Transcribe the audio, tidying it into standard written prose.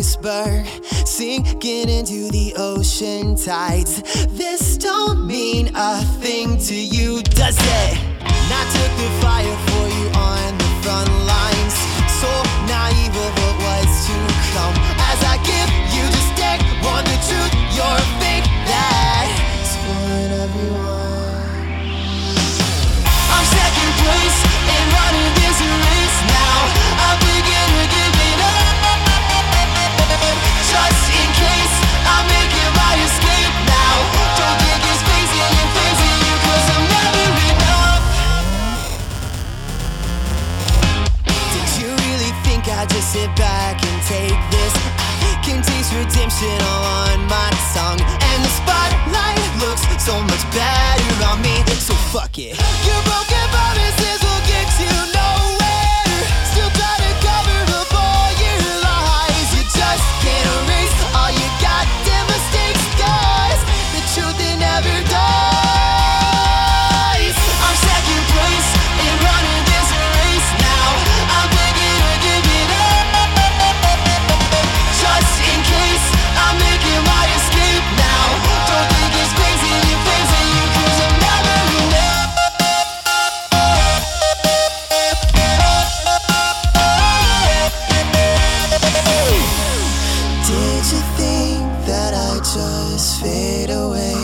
iceberg sinking into the ocean tides. This don't mean a thing to you, does it? And I took the fire for you on the front lines, so naive of what was to come. As I give you just take one the truth, you're fake that's fooling everyone. I'm second place and running this race now. I'm beginning to give it up, just in case I'm making my escape now. Don't think it's phasing you, 'cause I'm never enough. Did you really think I'd just sit back and take this? I can taste redemption all on my tongue, and the spotlight looks so much better on me, so fuck it. Your broken promises will get you nowhere. Still try to cover up all your lies. You just can't erase all your goddamn mistakes, 'cause the truth it never dies. I'm second place in running this race now. I'm begging to give it up, just in case I'm making my escape now. Don't think it's crazy you, 'cause I'm never enough. Did you think that I'd just fade away?